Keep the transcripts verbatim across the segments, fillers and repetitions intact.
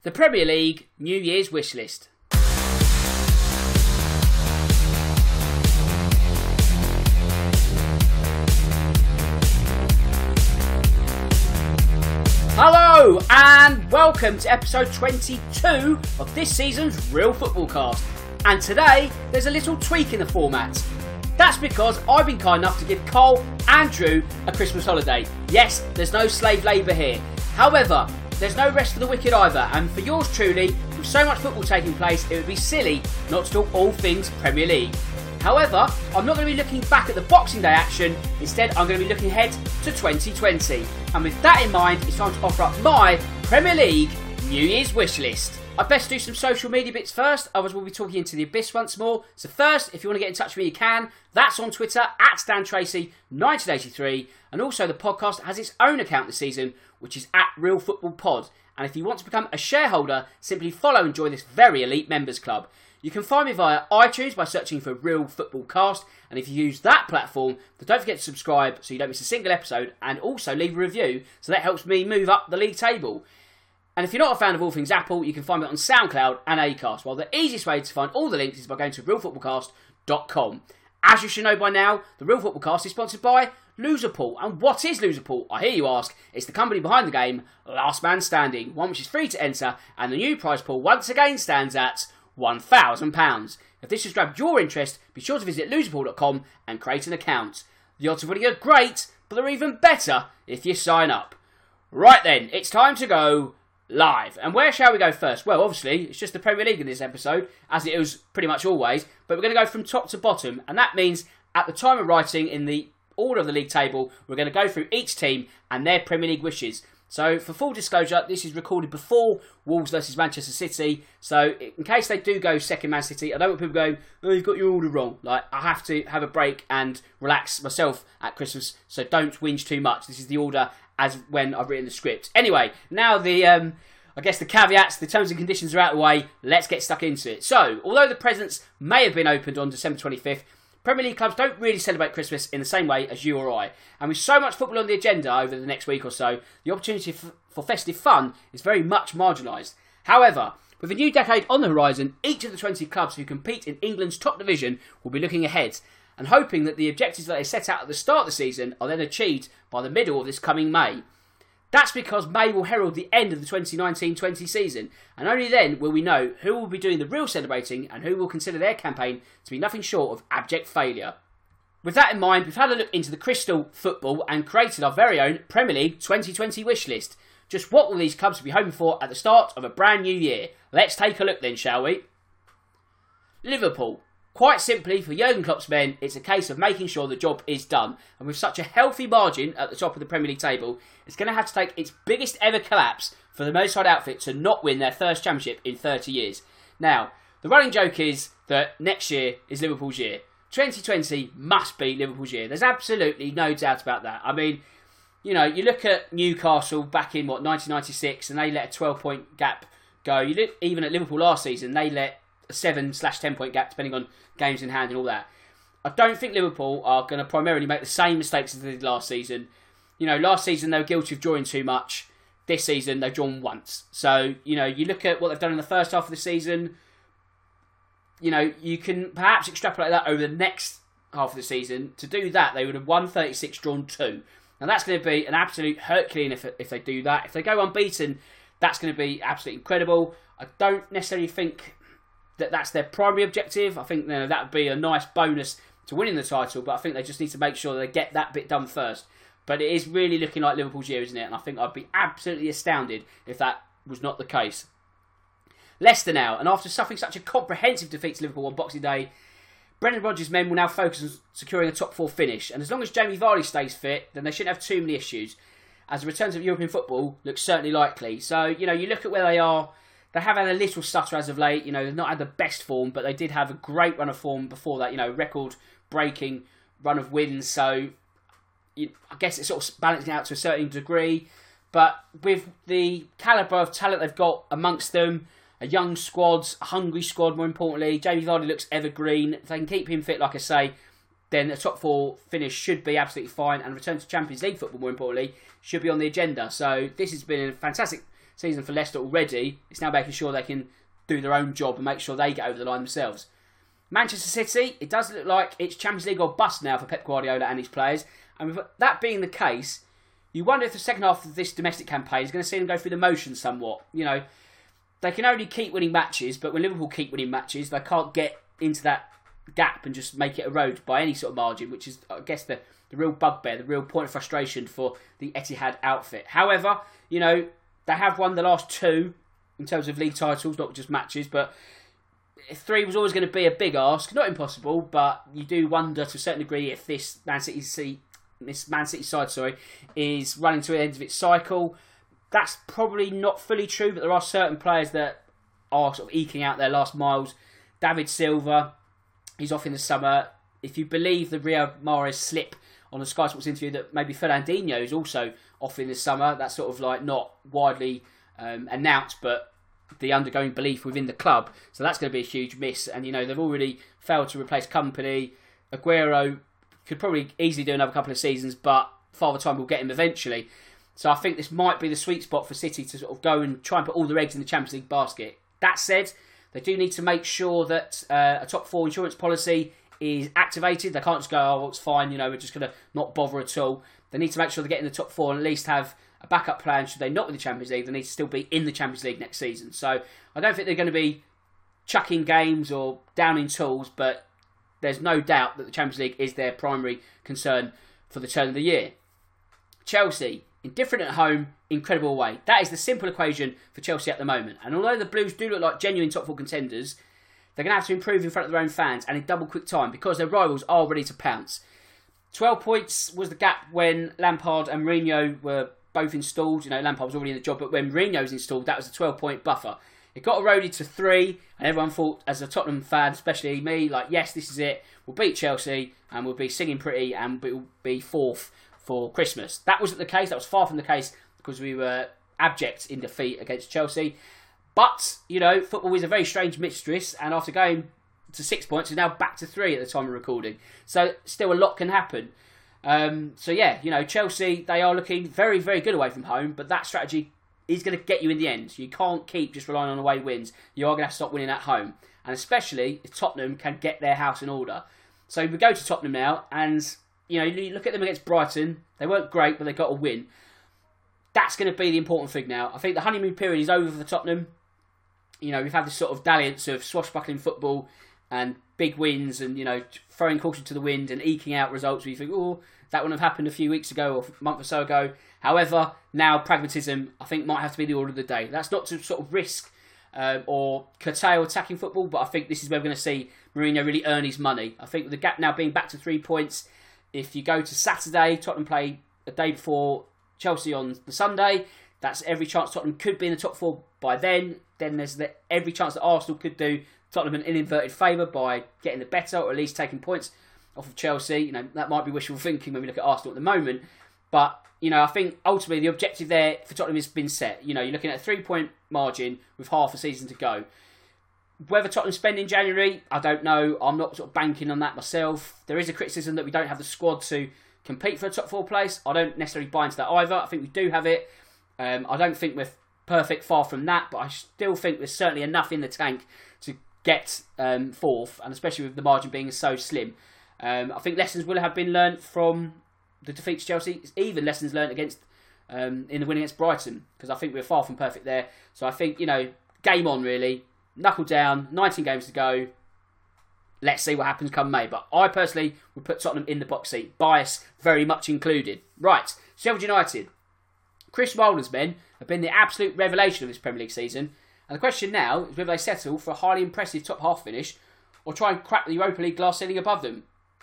The Premier League New Year's wish list. Hello and welcome to episode twenty-two of this season's Real Football Cast. And today there's a little tweak in the format. That's because I've been kind enough to give Cole and Drew a Christmas holiday. Yes, there's no slave labour here. However, there's no rest for the wicked either, and for yours truly, with so much football taking place, it would be silly not to talk all things Premier League. However, I'm not going to be looking back at the Boxing Day action, instead I'm going to be looking ahead to twenty twenty. And with that in mind, it's time to offer up my Premier League New Year's wish list. I'd best do some social media bits first, otherwise we'll be talking into the abyss once more. So first, if you want to get in touch with me, you can. That's on Twitter, at Stan Tracy nineteen eighty-three. And also the podcast has its own account this season, which is at Real Football Pod. And if you want to become a shareholder, simply follow and join this very elite members club. You can find me via iTunes by searching for Real Football Cast. And if you use that platform, then don't forget to subscribe so you don't miss a single episode. And also leave a review, so that helps me move up the league table. And if you're not a fan of all things Apple, you can find me on SoundCloud and Acast. While the easiest way to find all the links is by going to real football cast dot com. As you should know by now, the Real Football Cast is sponsored by Loserpool. And what is Loserpool? I hear you ask. It's the company behind the game Last Man Standing, one which is free to enter, and the new prize pool once again stands at one thousand pounds. If this has grabbed your interest, be sure to visit loserpool dot com and create an account. The odds of winning are great, but they're even better if you sign up. Right then, it's time to go live. And where shall we go first? Well, obviously, it's just the Premier League in this episode, as it is pretty much always, but we're going to go from top to bottom, and that means at the time of writing, in the order of the league table, we're going to go through each team and their Premier League wishes. So, for full disclosure, this is recorded before Wolves versus Manchester City, so in case they do go second Man City, I don't want people going, oh, you've got your order wrong. Like, I have to have a break and relax myself at Christmas, so don't whinge too much. This is the order as when I've written the script. Anyway, now the, um, I guess the caveats, the terms and conditions are out of the way, let's get stuck into it. So, although the presents may have been opened on December twenty-fifth, Premier League clubs don't really celebrate Christmas in the same way as you or I. And with so much football on the agenda over the next week or so, the opportunity f- for festive fun is very much marginalised. However, with a new decade on the horizon, each of the twenty clubs who compete in England's top division will be looking ahead and hoping that the objectives that they set out at the start of the season are then achieved by the middle of this coming May. That's because May will herald the end of the twenty nineteen twenty season, and only then will we know who will be doing the real celebrating and who will consider their campaign to be nothing short of abject failure. With that in mind, we've had a look into the crystal football and created our very own Premier League twenty twenty wish list. Just what will these clubs be hoping for at the start of a brand new year? Let's take a look then, shall we? Liverpool. Quite simply, for Jurgen Klopp's men, it's a case of making sure the job is done. And with such a healthy margin at the top of the Premier League table, it's going to have to take its biggest ever collapse for the Merseyside outfit to not win their first championship in thirty years. Now, the running joke is that next year is Liverpool's year. twenty twenty must be Liverpool's year. There's absolutely no doubt about that. I mean, you know, you look at Newcastle back in, what, nineteen ninety-six, and they let a twelve-point gap go. You look even at Liverpool last season, they let a seven slash ten point gap, depending on games in hand and all that. I don't think Liverpool are going to primarily make the same mistakes as they did last season. You know, last season they were guilty of drawing too much. This season they've drawn once. So, you know, you look at what they've done in the first half of the season, you know, you can perhaps extrapolate that over the next half of the season. To do that, they would have won thirty-six, drawn two. Now that's going to be an absolute Herculean if, if they do that. If they go unbeaten, that's going to be absolutely incredible. I don't necessarily think that that's their primary objective. I think, you know, that would be a nice bonus to winning the title, but I think they just need to make sure they get that bit done first. But it is really looking like Liverpool's year, isn't it? And I think I'd be absolutely astounded if that was not the case. Leicester now, and after suffering such a comprehensive defeat to Liverpool on Boxing Day, Brendan Rodgers' men will now focus on securing a top four finish. And as long as Jamie Vardy stays fit, then they shouldn't have too many issues, as the return to European football looks certainly likely. So, you know, you look at where they are. They have had a little stutter as of late. You know, they've not had the best form, but they did have a great run of form before that. You know, record-breaking run of wins. So, you, I guess it's sort of balancing out to a certain degree. But with the calibre of talent they've got amongst them, a young squad, a hungry squad, more importantly, Jamie Vardy looks evergreen. If they can keep him fit, like I say, then the top four finish should be absolutely fine. And return to Champions League football, more importantly, should be on the agenda. So this has been a fantastic season for Leicester already. It's now making sure they can do their own job and make sure they get over the line themselves. Manchester City, it does look like it's Champions League or bust now for Pep Guardiola and his players. And with that being the case, you wonder if the second half of this domestic campaign is going to see them go through the motions somewhat. You know, they can only keep winning matches, but when Liverpool keep winning matches, they can't get into that gap and just make it erode by any sort of margin, which is, I guess, the, the real bugbear, the real point of frustration for the Etihad outfit. However, you know, they have won the last two in terms of league titles, not just matches, but three was always going to be a big ask. Not impossible, but you do wonder to a certain degree if this Man City, this Man City side, sorry, is running to the end of its cycle. That's probably not fully true, but there are certain players that are sort of eking out their last miles. David Silva, he's off in the summer. If you believe the Riyad Mahrez slip on the Sky Sports interview that maybe Fernandinho is also off in the summer, that's sort of like not widely um, announced, but the undergoing belief within the club. So that's going to be a huge miss. And, you know, they've already failed to replace Kompany. Aguero could probably easily do another couple of seasons, but Father Time will get him eventually. So I think this might be the sweet spot for City to sort of go and try and put all their eggs in the Champions League basket. That said, they do need to make sure that uh, a top four insurance policy is activated. They can't just go, oh, well, it's fine, you know, we're just going to not bother at all. They need to make sure they get in the top four and at least have a backup plan should they not win the Champions League. They need to still be in the Champions League next season. So I don't think they're going to be chucking games or downing tools, but there's no doubt that the Champions League is their primary concern for the turn of the year. Chelsea, indifferent at home, incredible away. That is the simple equation for Chelsea at the moment. And although the Blues do look like genuine top four contenders, they're going to have to improve in front of their own fans and in double quick time because their rivals are ready to pounce. twelve points was the gap when Lampard and Mourinho were both installed. You know, Lampard was already in the job, but when Mourinho was installed, that was a twelve-point buffer. It got eroded to three, and everyone thought, as a Tottenham fan, especially me, like, yes, this is it. We'll beat Chelsea, and we'll be singing pretty, and we'll be fourth for Christmas. That wasn't the case. That was far from the case because we were abject in defeat against Chelsea. But, you know, football is a very strange mistress, and after going to six points, we're now back to three at the time of recording. So still a lot can happen. Um, so yeah, you know, Chelsea, they are looking very, very good away from home, but that strategy is going to get you in the end. You can't keep just relying on away wins. You are going to have to stop winning at home. And especially if Tottenham can get their house in order. So we go to Tottenham now, and, you know, you look at them against Brighton. They weren't great, but they got a win. That's going to be the important thing now. I think the honeymoon period is over for Tottenham. You know, we've had this sort of dalliance of swashbuckling football and big wins and, you know, throwing caution to the wind and eking out results where you think, oh, that wouldn't have happened a few weeks ago or a month or so ago. However, now pragmatism, I think, might have to be the order of the day. That's not to sort of risk uh, or curtail attacking football, but I think this is where we're going to see Mourinho really earn his money. I think with the gap now being back to three points, if you go to Saturday, Tottenham play a day before Chelsea on the Sunday, that's every chance Tottenham could be in the top four by then. Then there's the, every chance that Arsenal could do Tottenham an inverted favour by getting the better or at least taking points off of Chelsea. You know, that might be wishful thinking when we look at Arsenal at the moment. But, you know, I think ultimately the objective there for Tottenham has been set. You know, you're looking at a three-point margin with half a season to go. Whether Tottenham spend in January, I don't know. I'm not sort of banking on that myself. There is a criticism that we don't have the squad to compete for a top four place. I don't necessarily buy into that either. I think we do have it. Um, I don't think we're perfect, far from that, but I still think there's certainly enough in the tank to get um, fourth, and especially with the margin being so slim. Um, I think lessons will have been learnt from the defeat to Chelsea, even lessons learnt against um, in the win against Brighton, because I think we're far from perfect there. So I think, you know, game on really, knuckle down, nineteen games to go. Let's see what happens come May. But I personally would put Tottenham in the box seat, bias very much included. Right, Sheffield United. Chris Wilder's men have been the absolute revelation of this Premier League season. And the question now is whether they settle for a highly impressive top half finish or try and crack the Europa League glass ceiling above them.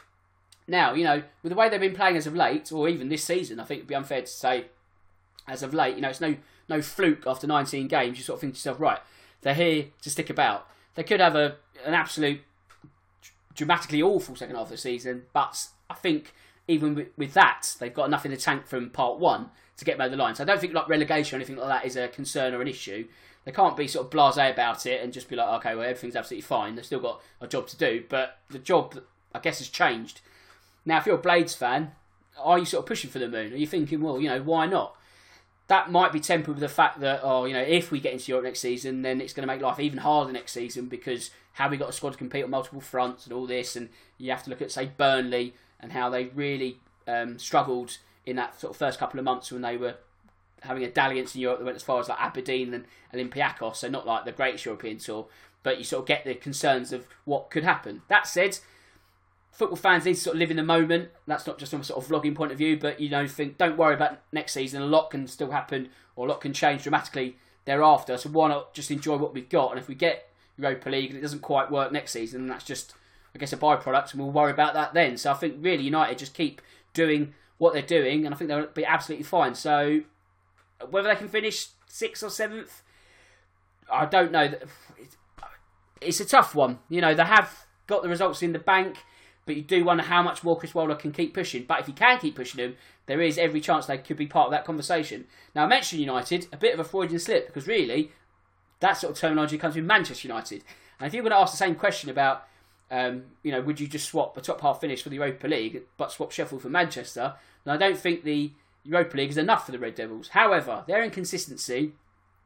Now, you know, with the way they've been playing as of late, or even this season, I think it'd be unfair to say as of late, you know, it's no no fluke after nineteen games. You sort of think to yourself, right, they're here to stick about. They could have a an absolute dramatically awful second half of the season, but I think even with, with that, they've got enough in the tank from part one to get them over the line. So I don't think like relegation or anything like that is a concern or an issue. They can't be sort of blasé about it and just be like, okay, well, everything's absolutely fine. They've still got a job to do. But the job, I guess, has changed. Now, if you're a Blades fan, are you sort of pushing for the moon? Are you thinking, well, you know, why not? that might be tempered with the fact that, oh, you know, if we get into Europe next season, then it's going to make life even harder next season because how we got a squad to compete on multiple fronts and all this, and you have to look at, say, Burnley and how they really um, struggled in that sort of first couple of months when they were having a dalliance in Europe that went as far as like Aberdeen and Olympiacos, so not like the greatest European tour, but you sort of get the concerns of what could happen. That said, football fans need to sort of live in the moment. That's not just from a sort of vlogging point of view, but you know, think don't worry about next season. A lot can still happen, or a lot can change dramatically thereafter. So why not just enjoy what we've got? And if we get Europa League and it doesn't quite work next season, that's just, I guess, a byproduct, and we'll worry about that then. So I think really United just keep doing what they're doing, and I think they'll be absolutely fine. So whether they can finish sixth or seventh, I don't know. It's a tough one. You know, they have got the results in the bank, but you do wonder how much more Chris Wilder can keep pushing. But if he can keep pushing them, there is every chance they could be part of that conversation. Now, I mentioned United, a bit of a Freudian slip, because really, that sort of terminology comes with Manchester United. And if you're going to ask the same question about, um, you know, would you just swap the top half finish for the Europa League, but swap Sheffield for Manchester, then I don't think the Europa League is enough for the Red Devils. However, their inconsistency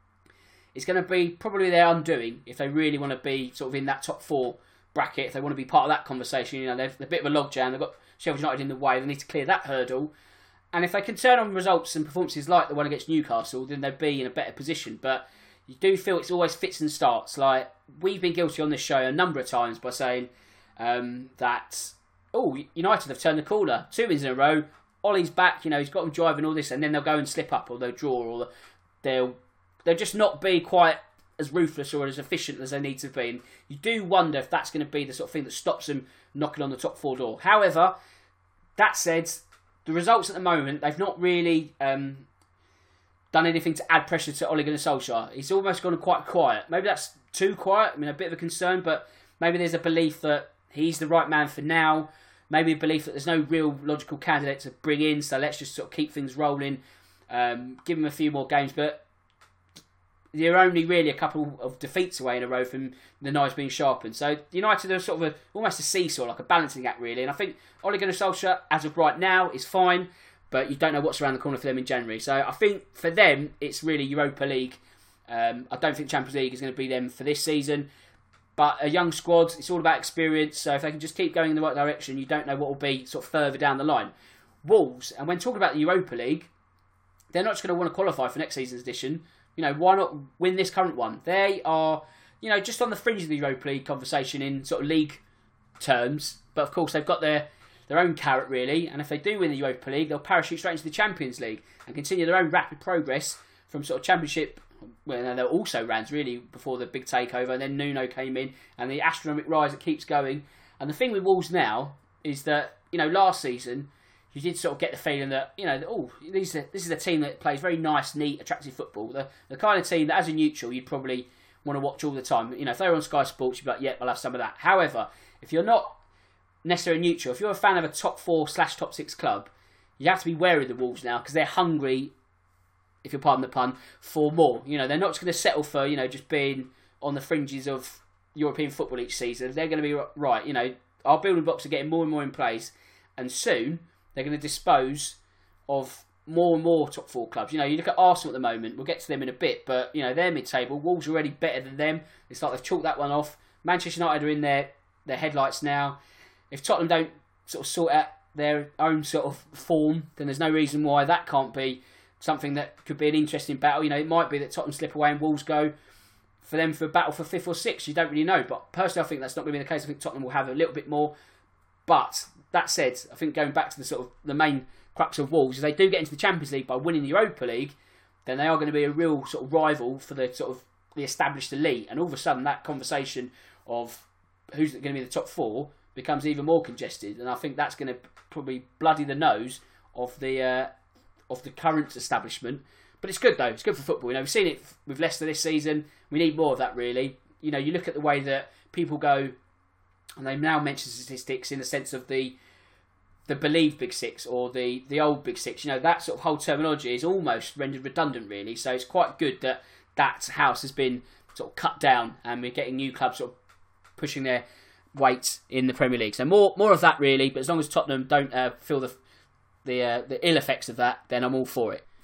is going to be probably their undoing if they really want to be sort of in that top four bracket, if they want to be part of that conversation. You know, they're, they're a bit of a logjam. They've got Sheffield United in the way. They need to clear that hurdle. And if they can turn on results and performances like the one against Newcastle, then they'll be in a better position. But you do feel it's always fits and starts. Like, we've been guilty on this show a number of times by saying um, that, oh, United have turned the corner. Two wins in a row. Ollie's back, you know, he's got them driving all this, and then they'll go and slip up, or they'll draw, or they'll they'll just not be quite as ruthless or as efficient as they need to be. And you do wonder if that's going to be the sort of thing that stops them knocking on the top four door. However, that said, the results at the moment, they've not really um, done anything to add pressure to Ole Gunnar Solskjaer. He's almost gone quite quiet. Maybe that's too quiet. I mean, a bit of a concern, but maybe there's a belief that he's the right man for now. Maybe a belief that there's no real logical candidate to bring in, so let's just sort of keep things rolling, um, give him a few more games. But they're only really a couple of defeats away in a row from the knives being sharpened. So United are sort of a, almost a seesaw, like a balancing act, really. And I think Ole Gunnar Solskjaer, as of right now, is fine, but you don't know what's around the corner for them in January. So I think for them, it's really Europa League. Um, I don't think Champions League is going to be them for this season. But a young squad, it's all about experience. So if they can just keep going in the right direction, you don't know what will be sort of further down the line. Wolves, and when talking about the Europa League, they're not just going to want to qualify for next season's edition. You know, why not win this current one? They are, you know, just on the fringe of the Europa League conversation in sort of league terms. But of course, they've got their, their own carrot, really. And if they do win the Europa League, they'll parachute straight into the Champions League and continue their own rapid progress from sort of Championship. Well, they're also Rans really before the big takeover, and then Nuno came in, and the astronomical rise that keeps going. And the thing with Wolves now is that, you know, last season you did sort of get the feeling that, you know, oh, these are, this is a team that plays very nice, neat, attractive football. The the kind of team that, as a neutral, you'd probably want to watch all the time. You know, if they were on Sky Sports, you'd be like, yeah, I'll have some of that. However, if you're not necessarily neutral, if you're a fan of a top four slash top six club, you have to be wary of the Wolves now because they're hungry, if you'll pardon the pun, for more. You know, they're not just going to settle for, you know, just being on the fringes of European football each season. They're going to be, right, you know, our building blocks are getting more and more in place, and soon they're going to dispose of more and more top four clubs. You know, you look at Arsenal at the moment, we'll get to them in a bit, but, you know, they're mid-table. Wolves are already better than them. It's like they've chalked that one off. Manchester United are in their, their headlights now. If Tottenham don't sort of sort out their own sort of form, then there's no reason why that can't be something that could be an interesting battle. You know, it might be that Tottenham slip away and Wolves go for them for a battle for fifth or sixth. You don't really know. But personally, I think that's not going to be the case. I think Tottenham will have a little bit more. But that said, I think going back to the sort of the main crux of Wolves, if they do get into the Champions League by winning the Europa League, then they are going to be a real sort of rival for the sort of the established elite. And all of a sudden, that conversation of who's going to be the top four becomes even more congested. And I think that's going to probably bloody the nose of the uh, of the current establishment. But it's good though. It's good for football. You know, we've seen it with Leicester this season. We need more of that, really. You know, you look at the way that people go, and they now mention statistics in the sense of the the believed Big Six or the, the old Big Six. You know, that sort of whole terminology is almost rendered redundant, really. So it's quite good that that house has been sort of cut down, and we're getting new clubs sort of pushing their weight in the Premier League. So more more of that, really. But as long as Tottenham don't uh, feel the the uh, the ill effects of that, then I'm all for it.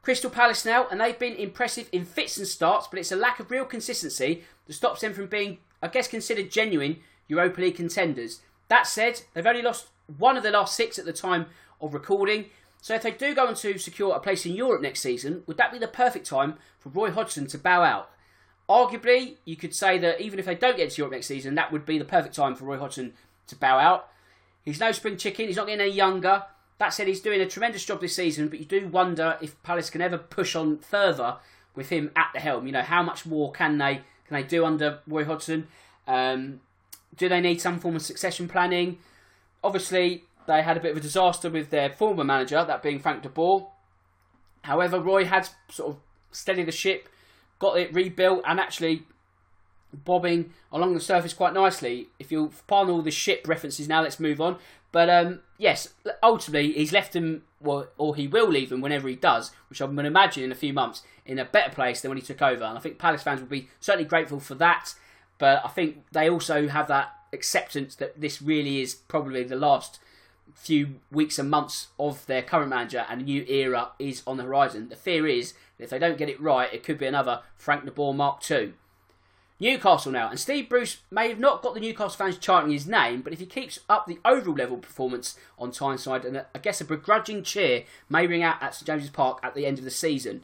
Crystal Palace now, and they've been impressive in fits and starts, but it's a lack of real consistency that stops them from being, I guess, considered genuine Europa League contenders. That said, they've only lost one of the last six at the time of recording, so if they do go on to secure a place in Europe next season, would that be the perfect time for Roy Hodgson to bow out? Arguably, you could say that even if they don't get to Europe next season, that would be the perfect time for Roy Hodgson to bow out. He's no spring chicken, he's not getting any younger. That said, he's doing a tremendous job this season, but you do wonder if Palace can ever push on further with him at the helm. You know, how much more can they can they do under Roy Hodgson? Um, do they need some form of succession planning? Obviously, they had a bit of a disaster with their former manager, that being Frank de Boer. However, Roy had sort of steadied the ship, got it rebuilt, and actually bobbing along the surface quite nicely. If you'll pardon all the ship references now, let's move on. But um, yes, ultimately, he's left them, well, or he will leave them whenever he does, which I'm going to imagine in a few months, in a better place than when he took over. And I think Palace fans will be certainly grateful for that. But I think they also have that acceptance that this really is probably the last few weeks and months of their current manager, and a new era is on the horizon. The fear is that if they don't get it right, it could be another Frank de Boer Mark two. Newcastle now, and Steve Bruce may have not got the Newcastle fans chanting his name, but if he keeps up the overall level performance on Tyneside, and I guess a begrudging cheer may ring out at St James's Park at the end of the season.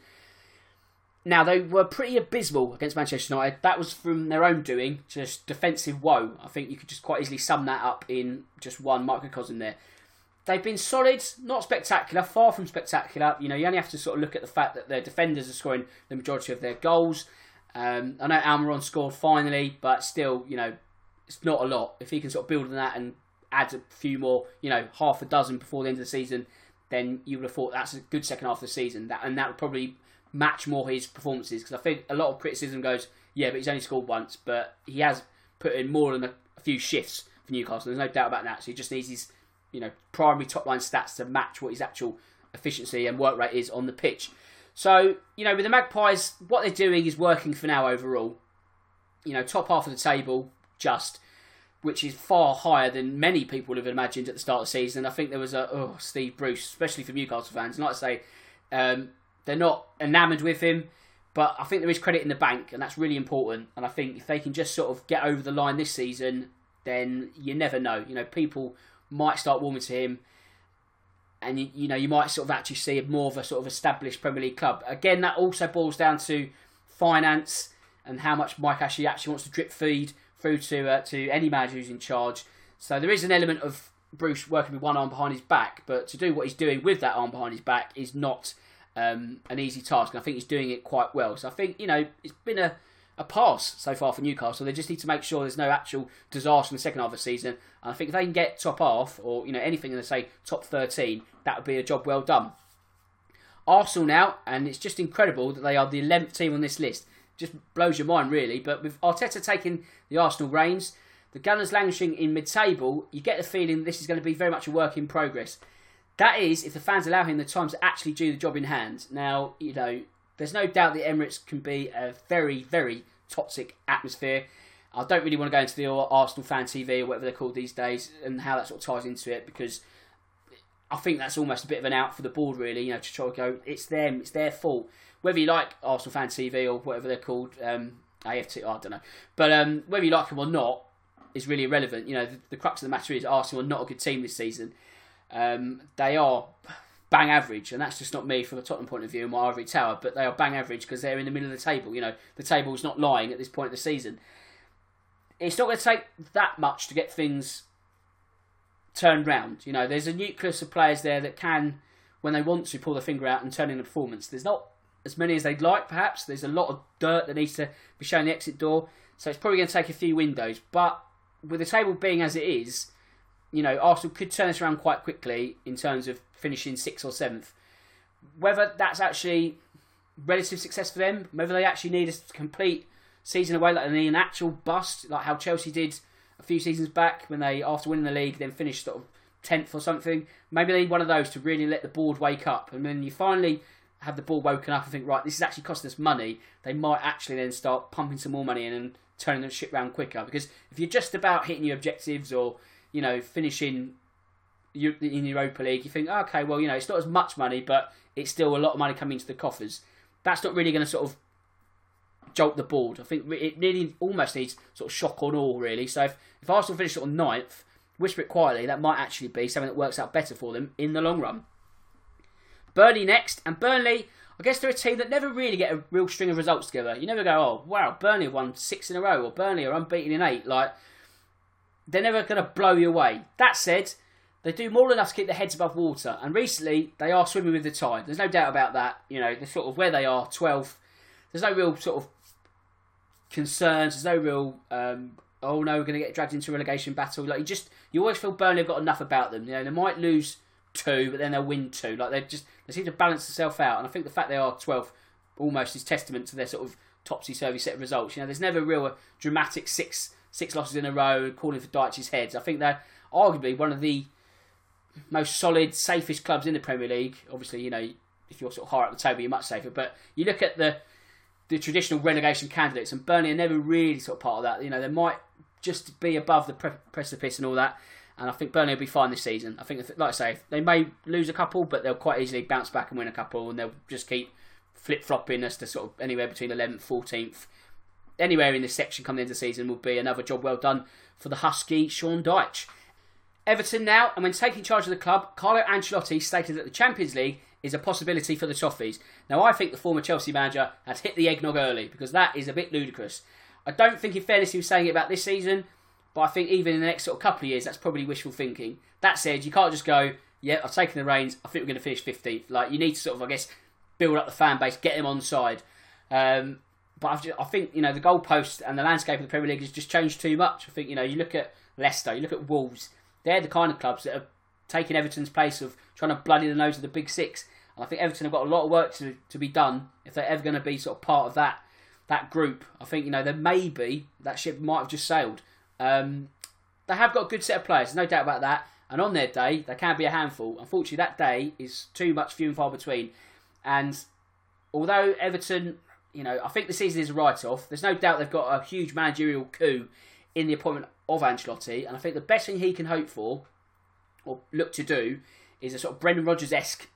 Now, they were pretty abysmal against Manchester United. That was from their own doing, just defensive woe. I think you could just quite easily sum that up in just one microcosm there. They've been solid, not spectacular, far from spectacular. You know, you only have to sort of look at the fact that their defenders are scoring the majority of their goals. Um, I know Almiron scored finally, but still, you know, it's not a lot. If he can sort of build on that and add a few more, you know, half a dozen before the end of the season, then you would have thought that's a good second half of the season. That and that would probably match more his performances, because I think a lot of criticism goes, yeah, but he's only scored once, but he has put in more than a, a few shifts for Newcastle. There's no doubt about that. So he just needs his, you know, primary top line stats to match what his actual efficiency and work rate is on the pitch. So, you know, with the Magpies, what they're doing is working for now overall. You know, top half of the table, just, which is far higher than many people would have imagined at the start of the season. I think there was a, oh, Steve Bruce, especially for Newcastle fans. And like I say, um, they're not enamoured with him, but I think there is credit in the bank, and that's really important. And I think if they can just sort of get over the line this season, then you never know. You know, people might start warming to him. And, you, you know, you might sort of actually see more of a sort of established Premier League club. Again, that also boils down to finance and how much Mike Ashley actually wants to drip feed through to uh, to any manager who's in charge. So there is an element of Bruce working with one arm behind his back, but to do what he's doing with that arm behind his back is not um, an easy task. And I think he's doing it quite well. So I think, you know, it's been a, a pass so far for Newcastle. They just need to make sure there's no actual disaster in the second half of the season. And I think if they can get top half, or, you know, anything in the, say, top thirteen, that would be a job well done. Arsenal now, and it's just incredible that they are the eleventh team on this list. Just blows your mind, really. But with Arteta taking the Arsenal reins, the Gunners languishing in mid-table, you get the feeling this is going to be very much a work in progress. That is, if the fans allow him the time to actually do the job in hand. Now, you know, there's no doubt the Emirates can be a very, very toxic atmosphere. I don't really want to go into the Arsenal Fan T V or whatever they're called these days and how that sort of ties into it, because I think that's almost a bit of an out for the board, really, you know, to try to go, it's them, it's their fault. Whether you like Arsenal Fan T V or whatever they're called, um, A F T, I don't know. But um, whether you like them or not is really irrelevant. You know, the, the crux of the matter is Arsenal are not a good team this season. Um, they are bang average, and that's just not me from a Tottenham point of view in my ivory tower, but they are bang average because they're in the middle of the table. You know, the table's not lying at this point of the season. It's not going to take that much to get things turned round. You know, there's a nucleus of players there that can, when they want to, pull their finger out and turn in a performance. There's not as many as they'd like, perhaps. There's a lot of dirt that needs to be shown the exit door, so it's probably going to take a few windows. But with the table being as it is, you know, Arsenal could turn this around quite quickly in terms of finishing sixth or seventh. Whether that's actually relative success for them, whether they actually need a complete season away, like they need an actual bust, like how Chelsea did a few seasons back when they, after winning the league, then finished sort of tenth or something. Maybe they need one of those to really let the board wake up. And when you finally have the board woken up and think, right, this is actually costing us money, they might actually then start pumping some more money in and turning the ship around quicker. Because if you're just about hitting your objectives or, you know, finishing, in the Europa League, you think, okay, well, you know, it's not as much money, but it's still a lot of money coming into the coffers. That's not really going to sort of jolt the board. I think it really almost needs sort of shock on all, really. So if, if Arsenal finish sort of ninth, whisper it quietly, that might actually be something that works out better for them in the long run. Burnley next, and Burnley, I guess they're a team that never really get a real string of results together. You never go, oh, wow, Burnley have won six in a row, or Burnley are unbeaten in eight. Like, they're never going to blow you away. That said, they do more than enough to keep their heads above water, and recently they are swimming with the tide. There's no doubt about that. You know, they're sort of where they are, twelfth. There's no real sort of concerns. There's no real, um, oh no, we're going to get dragged into a relegation battle. Like, you just, you always feel Burnley have got enough about them. You know, they might lose two, but then they'll win two. Like, they just, they seem to balance themselves out, and I think the fact they are twelfth almost is testament to their sort of topsy-turvy set of results. You know, there's never real a dramatic six six losses in a row calling for Dyche's heads. I think they're arguably one of the most solid, safest clubs in the Premier League. Obviously, you know, if you're sort of higher up the table, you're much safer. But you look at the the traditional relegation candidates, and Burnley are never really sort of part of that. You know, they might just be above the pre- precipice and all that. And I think Burnley will be fine this season. I think, like I say, they may lose a couple, but they'll quite easily bounce back and win a couple, and they'll just keep flip-flopping as to sort of anywhere between eleventh, fourteenth. Anywhere in this section coming into the season will be another job well done for the Husky, Sean Dyche. Everton now, and when taking charge of the club, Carlo Ancelotti stated that the Champions League is a possibility for the Toffees. Now, I think the former Chelsea manager has hit the eggnog early, because that is a bit ludicrous. I don't think, in fairness, he was saying it about this season, but I think even in the next sort of couple of years, that's probably wishful thinking. That said, you can't just go, yeah, I've taken the reins, I think we're going to finish fifteenth. Like, you need to sort of, I guess, build up the fan base, get them on side. Um, but I've just, I think, you know, the goalpost and the landscape of the Premier League has just changed too much. I think, you know, you look at Leicester, you look at Wolves, they're the kind of clubs that are taking Everton's place of trying to bloody the nose of the Big Six. And I think Everton have got a lot of work to, to be done if they're ever going to be sort of part of that that group. I think, you know, there may be, that ship might have just sailed. Um, they have got a good set of players, no doubt about that. And on their day, they can be a handful. Unfortunately, that day is too much few and far between. And although Everton, you know, I think the season is a write-off, there's no doubt they've got a huge managerial coup in the appointment of Ancelotti. And I think the best thing he can hope for, or look to do, is a sort of Brendan Rodgers-esque,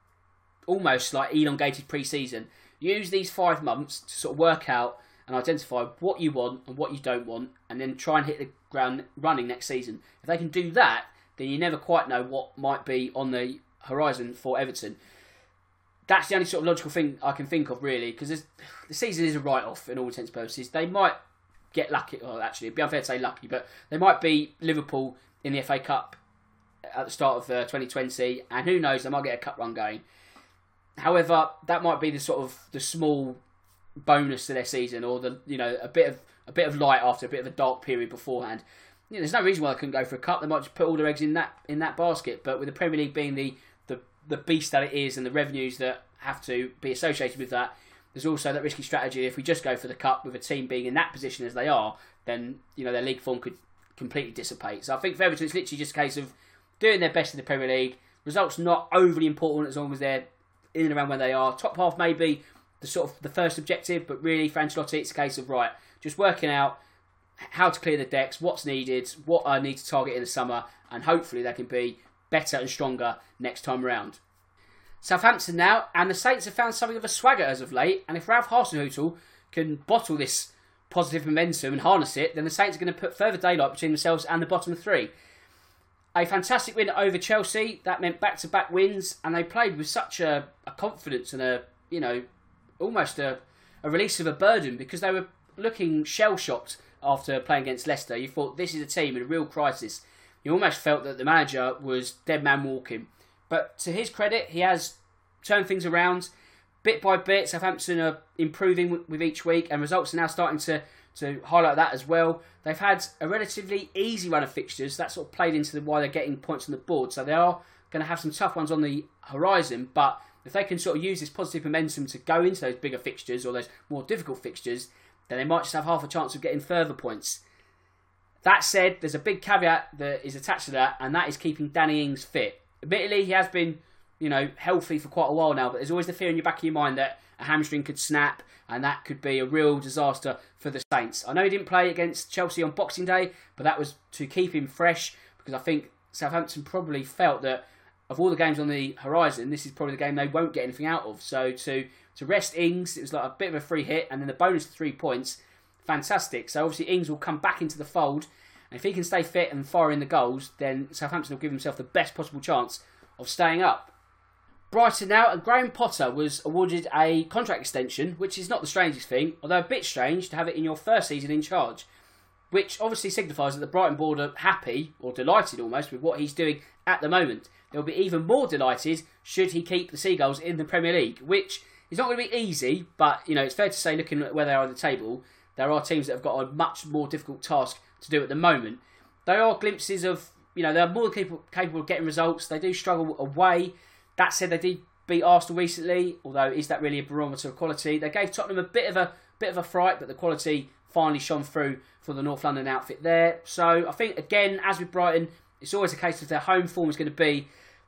almost like elongated pre-season. Use these five months to sort of work out and identify what you want and what you don't want, and then try and hit the ground running next season. If they can do that, then you never quite know what might be on the horizon for Everton. That's the only sort of logical thing I can think of, really, because the season is a write-off in all intents and purposes. They might get lucky, well, actually, it'd be unfair to say lucky, but they might be Liverpool in the F A Cup at the start of uh, twenty twenty, and who knows, they might get a cup run going. However, that might be the sort of the small bonus to their season, or the, you know, a bit of a bit of light after a bit of a dark period beforehand. You know, there's no reason why they couldn't go for a cup. They might just put all their eggs in that in that basket. But with the Premier League being the, the, the beast that it is, and the revenues that have to be associated with that, there's also that risky strategy. If we just go for the cup with a team being in that position as they are, then, you know, their league form could completely dissipate. So I think for Everton, it's literally just a case of doing their best in the Premier League. Results not overly important as long as they're in and around where they are. Top half maybe the sort of the first objective, but really for Ancelotti, it's a case of, right, just working out how to clear the decks, what's needed, what I need to target in the summer, and hopefully they can be better and stronger next time around. Southampton now, and the Saints have found something of a swagger as of late, and if Ralph Hasenhüttl can bottle this positive momentum and harness it, then the Saints are going to put further daylight between themselves and the bottom three. A fantastic win over Chelsea, that meant back-to-back wins, and they played with such a, a confidence and a, you know, almost a, a release of a burden, because they were looking shell-shocked after playing against Leicester. You thought, this is a team in a real crisis. You almost felt that the manager was dead man walking. But to his credit, he has turned things around. Bit by bit, Southampton are improving with each week, and results are now starting to, to highlight that as well. They've had a relatively easy run of fixtures. That sort of played into the, why they're getting points on the board. So they are going to have some tough ones on the horizon, but if they can sort of use this positive momentum to go into those bigger fixtures or those more difficult fixtures, then they might just have half a chance of getting further points. That said, there's a big caveat that is attached to that, and that is keeping Danny Ings fit. Admittedly, he has been, you know, healthy for quite a while now, but there's always the fear in your back of your mind that a hamstring could snap, and that could be a real disaster for the Saints. I know he didn't play against Chelsea on Boxing Day, but that was to keep him fresh, because I think Southampton probably felt that of all the games on the horizon, this is probably the game they won't get anything out of. So to to rest Ings, it was like a bit of a free hit, and then the bonus of three points, fantastic. So obviously Ings will come back into the fold, and if he can stay fit and fire in the goals, then Southampton will give himself the best possible chance of staying up. Brighton now, and Graham Potter was awarded a contract extension, which is not the strangest thing, although a bit strange to have it in your first season in charge, which obviously signifies that the Brighton board are happy, or delighted almost, with what he's doing at the moment. They'll be even more delighted should he keep the Seagulls in the Premier League, which is not going to be easy, but you know it's fair to say, looking at where they are on the table, there are teams that have got a much more difficult task to do at the moment. There are glimpses of, you know, they're more capable, capable of getting results. They do struggle away. That said, they did beat Arsenal recently, although is that really a barometer of quality? They gave Tottenham a bit of a bit of a fright, but the quality finally shone through for the North London outfit there. So I think, again, as with Brighton, it's always a case of their home form is going to be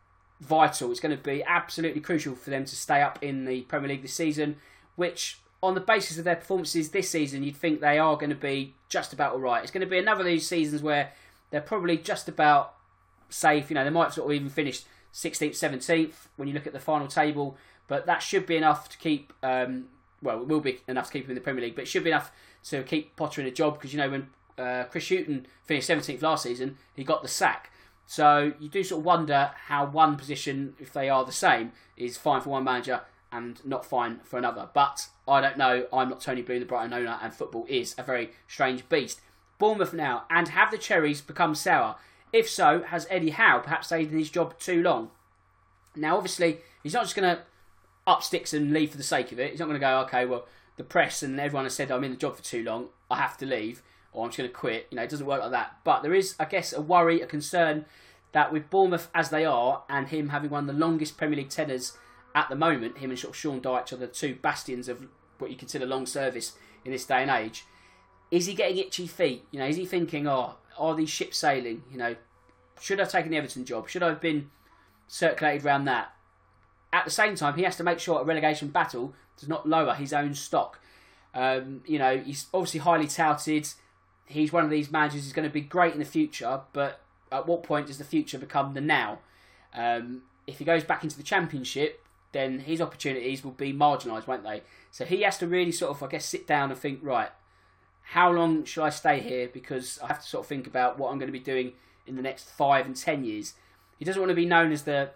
vital. It's going to be absolutely crucial for them to stay up in the Premier League this season, which, on the basis of their performances this season, you'd think they are going to be just about all right. It's going to be another of these seasons where they're probably just about safe. You know, they might sort of even finish sixteenth, seventeenth when you look at the final table, but that should be enough to keep, um, well, it will be enough to keep him in the Premier League, but it should be enough to keep Potter in a job, because, you know, when uh, Chris Hughton finished seventeenth last season, he got the sack. So you do sort of wonder how one position, if they are the same, is fine for one manager and not fine for another. But I don't know. I'm not Tony Bloom, the Brighton owner, and football is a very strange beast. Bournemouth now, and have the cherries become sour? If so, has Eddie Howe perhaps stayed in his job too long? Now, obviously, he's not just going to up sticks and leave for the sake of it. He's not going to go, okay, well, the press and everyone has said I'm in the job for too long, I have to leave, or I'm just going to quit. You know, it doesn't work like that. But there is, I guess, a worry, a concern that with Bournemouth as they are, and him having one of the longest Premier League tenures at the moment, him and sort of Sean Dyche are the two bastions of what you consider long service in this day and age. Is he getting itchy feet? You know, is he thinking, oh, are these ships sailing? You know, should I have taken the Everton job? Should I have been circulated around that? At the same time, he has to make sure a relegation battle does not lower his own stock. Um, you know, he's obviously highly touted. He's one of these managers who's going to be great in the future, but at what point does the future become the now? Um, if he goes back into the Championship, then his opportunities will be marginalised, won't they? So he has to really sort of, I guess, sit down and think, right, how long should I stay here? Because I have to sort of think about what I'm going to be doing in the next five and ten years. He doesn't want to be known as the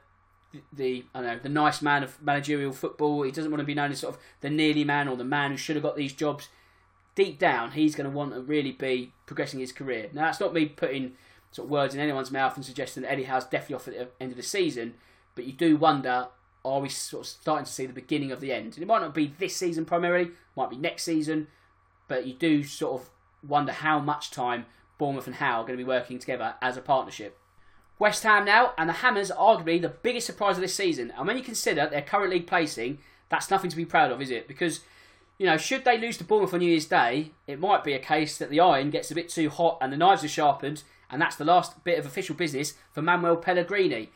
the I don't know the nice man of managerial football. He doesn't want to be known as sort of the nearly man or the man who should have got these jobs. Deep down, he's going to want to really be progressing his career. Now, that's not me putting sort of words in anyone's mouth and suggesting that Eddie Howe's definitely off at the end of the season, but you do wonder, are we sort of starting to see the beginning of the end? And it might not be this season primarily, it might be next season, but you do sort of wonder how much time Bournemouth and Howe are going to be working together as a partnership. West Ham now, and the Hammers are arguably the biggest surprise of this season. And when you consider their current league placing, that's nothing to be proud of, is it? Because, you know, should they lose to Bournemouth on New Year's Day, it might be a case that the iron gets a bit too hot and the knives are sharpened, and that's the last bit of official business for Manuel Pellegrini.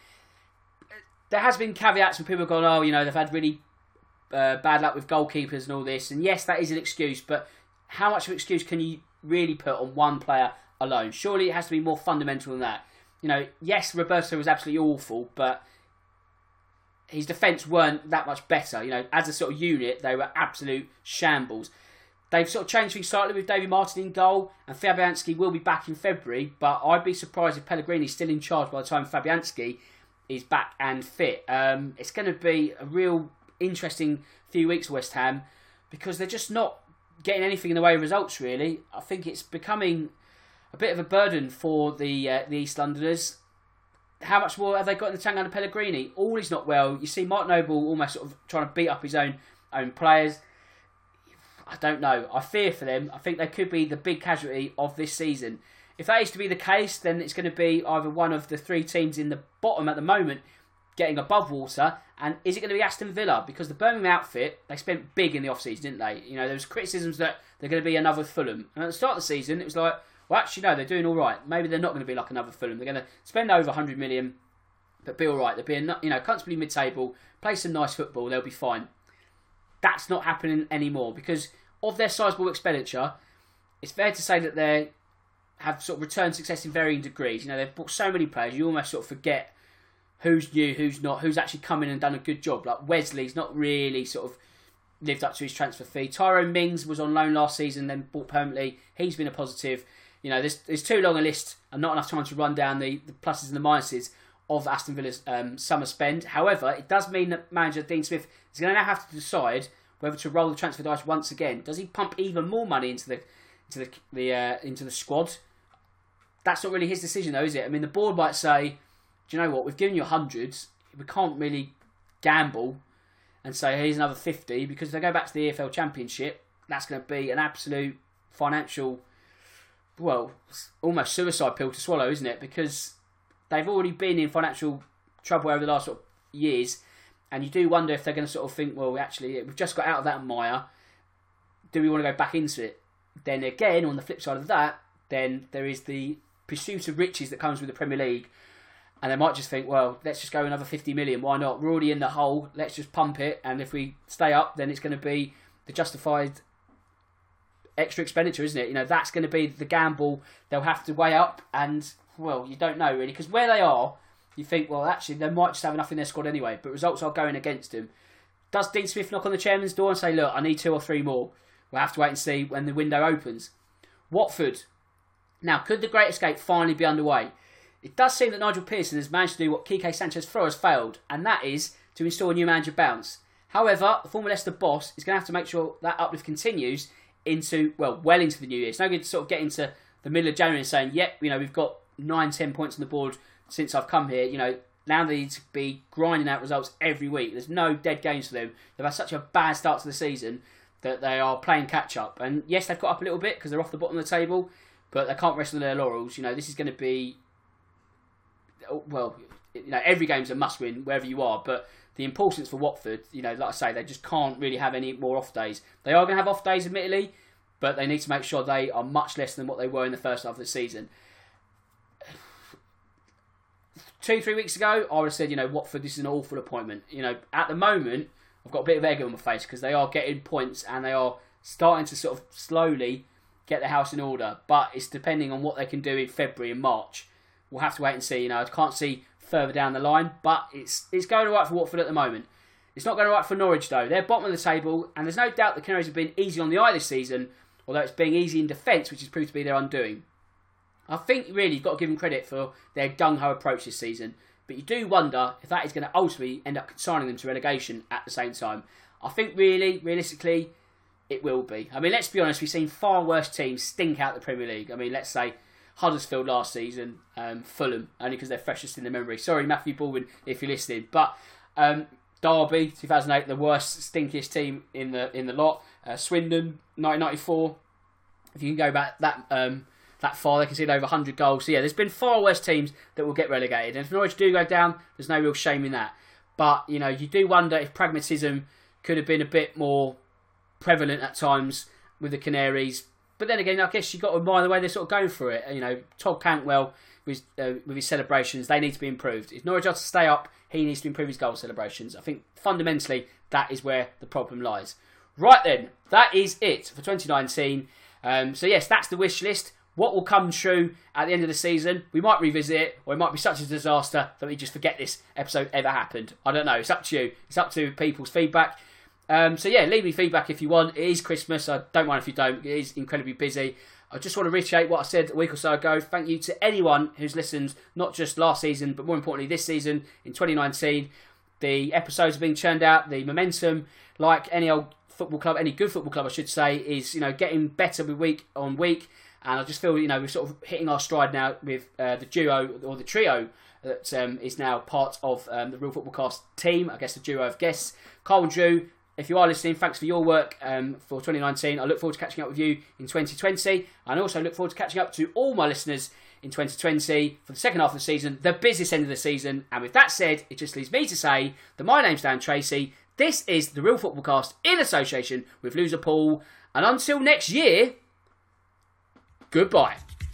There has been caveats when people have gone, oh, you know, they've had really uh, bad luck with goalkeepers and all this. And yes, that is an excuse, but how much of an excuse can you really put on one player alone? Surely it has to be more fundamental than that. You know, yes, Roberto was absolutely awful, but his defence weren't that much better. You know, as a sort of unit, they were absolute shambles. They've sort of changed things slightly with Davy Martin in goal, and Fabianski will be back in February, but I'd be surprised if Pellegrini's still in charge by the time Fabianski is back and fit. Um, it's going to be a real interesting few weeks for West Ham, because they're just not getting anything in the way of results, really. I think it's becoming a bit of a burden for the uh, the East Londoners. How much more have they got in the tank under Pellegrini? All is not well. You see Mark Noble almost sort of trying to beat up his own own players. I don't know. I fear for them. I think they could be the big casualty of this season. If that is to be the case, then it's going to be either one of the three teams in the bottom at the moment getting above water, and is it going to be Aston Villa? Because the Birmingham outfit, they spent big in the off-season, didn't they? You know, there was criticisms that they're going to be another Fulham. And at the start of the season, it was like, well, actually, no, they're doing all right. Maybe they're not going to be like another Fulham. They're going to spend over one hundred million, but be all right. They'll be, you know, comfortably mid-table, play some nice football, they'll be fine. That's not happening anymore, because of their sizable expenditure, it's fair to say that they have sort of returned success in varying degrees. You know, they've bought so many players, you almost sort of forget who's new, who's not, who's actually come in and done a good job. Like Wesley's not really sort of lived up to his transfer fee. Tyrone Mings was on loan last season, then bought permanently. He's been a positive. You know, there's, there's too long a list and not enough time to run down the, the pluses and the minuses of Aston Villa's um, summer spend. However, it does mean that manager Dean Smith is going to now have to decide whether to roll the transfer dice once again. Does he pump even more money into the into the, the uh, into the squad? That's not really his decision, though, is it? I mean, the board might say, do you know what, we've given you hundreds, we can't really gamble and say, here's another fifty, because if they go back to the E F L Championship, that's going to be an absolute financial, well, almost suicide pill to swallow, isn't it? Because they've already been in financial trouble over the last sort of years, and you do wonder if they're going to sort of think, well, actually, we've just got out of that mire, do we want to go back into it? Then again, on the flip side of that, then there is the pursuit of riches that comes with the Premier League, and they might just think, well, let's just go another fifty million, why not? We're already in the hole, let's just pump it, and if we stay up, then it's going to be the justified extra expenditure, isn't it? You know, that's going to be the gamble they'll have to weigh up, and, well, you don't know really, because where they are, you think, well, actually, they might just have enough in their squad anyway, but results are going against them. Does Dean Smith knock on the chairman's door and say, look, I need two or three more? We'll have to wait and see when the window opens. Watford. Now, could the Great Escape finally be underway? It does seem that Nigel Pearson has managed to do what Quique Sanchez-Flores failed, and that is to install a new manager bounce. However, the former Leicester boss is going to have to make sure that uplift continues into, well, well into the new year. It's no good to sort of get into the middle of January and saying, yep, you know, we've got nine, ten points on the board since I've come here. You know, now they need to be grinding out results every week. There's no dead games for them. They've had such a bad start to the season that they are playing catch-up. And yes, they've got up a little bit because they're off the bottom of the table, but they can't rest on their laurels. You know, this is going to be, well, you know, every game's a must-win wherever you are, but the importance for Watford, you know, like I say, they just can't really have any more off days. They are going to have off days, admittedly, but they need to make sure they are much less than what they were in the first half of the season. Two, three weeks ago, I would have said, you know, Watford, this is an awful appointment. You know, at the moment, I've got a bit of egg on my face because they are getting points and they are starting to sort of slowly get their house in order. But it's depending on what they can do in February and March. We'll have to wait and see. You know, I can't see further down the line, but it's it's going all right for Watford at the moment. It's not going all right for Norwich, though. They're bottom of the table, and there's no doubt the Canaries have been easy on the eye this season, although it's being easy in defence, which has proved to be their undoing. I think, really, you've got to give them credit for their gung-ho approach this season, but you do wonder if that is going to ultimately end up consigning them to relegation at the same time. I think, really, realistically, it will be. I mean, let's be honest, we've seen far worse teams stink out the Premier League. I mean, let's say Huddersfield last season, um, Fulham, only because they're freshest in the memory. Sorry, Matthew Baldwin, if you're listening. But um, Derby, two thousand eight, the worst, stinkiest team in the in the lot. Uh, Swindon, nineteen ninety-four. If you can go back that um, that far, they conceded over one hundred goals. So yeah, there's been far worse teams that will get relegated. And if Norwich do go down, there's no real shame in that. But, you know, you do wonder if pragmatism could have been a bit more prevalent at times with the Canaries. But then again, I guess you've got to admire the way they're sort of going for it. You know, Todd Cantwell, with, uh, with his celebrations, they need to be improved. If Norwich are to stay up, he needs to improve his goal celebrations. I think fundamentally that is where the problem lies. Right then, that is it for twenty nineteen. Um, so yes, that's the wish list. What will come true at the end of the season? We might revisit it, or it might be such a disaster that we just forget this episode ever happened. I don't know. It's up to you. It's up to people's feedback. Um, so yeah, leave me feedback if you want. It is Christmas. I don't mind if you don't. It is incredibly busy. I just want to reiterate what I said a week or so ago. Thank you to anyone who's listened, not just last season, but more importantly this season in twenty nineteen. The episodes are being churned out. The momentum, like any old football club, any good football club I should say, is, you know, getting better week on week. And I just feel, you know, we're sort of hitting our stride now with uh, the duo, or the trio, that um, is now part of um, the Real Football Cast team. I guess the duo of guests. Carl and Drew, if you are listening, thanks for your work um, for twenty nineteen. I look forward to catching up with you in twenty twenty. And also look forward to catching up to all my listeners in twenty twenty for the second half of the season, the busiest end of the season. And with that said, it just leaves me to say that my name's Dan Tracy. This is the Real Football Cast in association with Loser Pool. And until next year, goodbye.